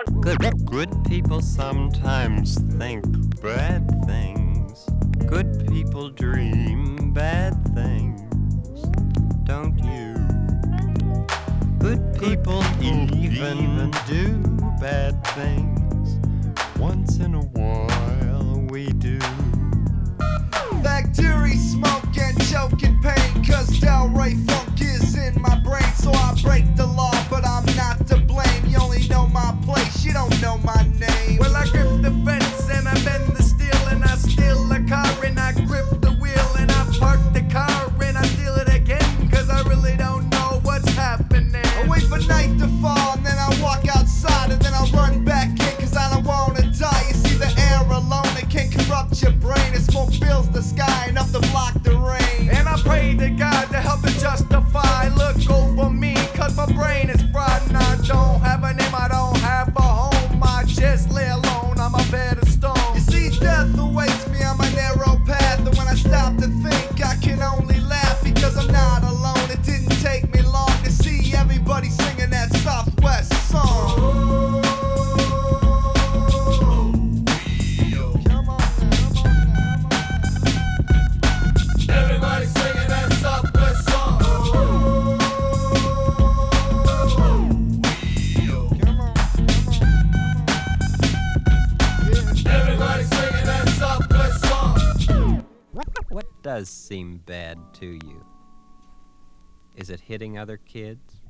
Good people sometimes think bad things. Good people dream bad things, don't you? Good people even do bad things. Once in a while we do. Factory smoke and choke and pain, 'cause Delray funk is in my brain. So I break the law, but I'm not to blame. You only know my place, you don't know my name. Well, I grip the fence and I bend the steel, and I steal a car and I grip the wheel, and I park the car and I steal it again, 'cause I really don't know what's happening. I wait for night to fall and then I walk outside and then I run back in, 'cause I don't wanna die. You see, the air alone, it can corrupt your brain. And smoke fills the sky enough to block the rain. And I pray to God to help it justify. Look over me, 'cause my brain is fried, and I don't have a name, I don't have a home. I just lay alone on my bed of stone. You see, death awaits me on my narrow path, and when I stop to think, I can only laugh, because I'm not alone. It didn't take me long to see everybody singing that Southwest song. Come on now. Everybody singing that Southwest song. Everybody singing that Southwest song. What does seem bad to you? Is it hitting other kids?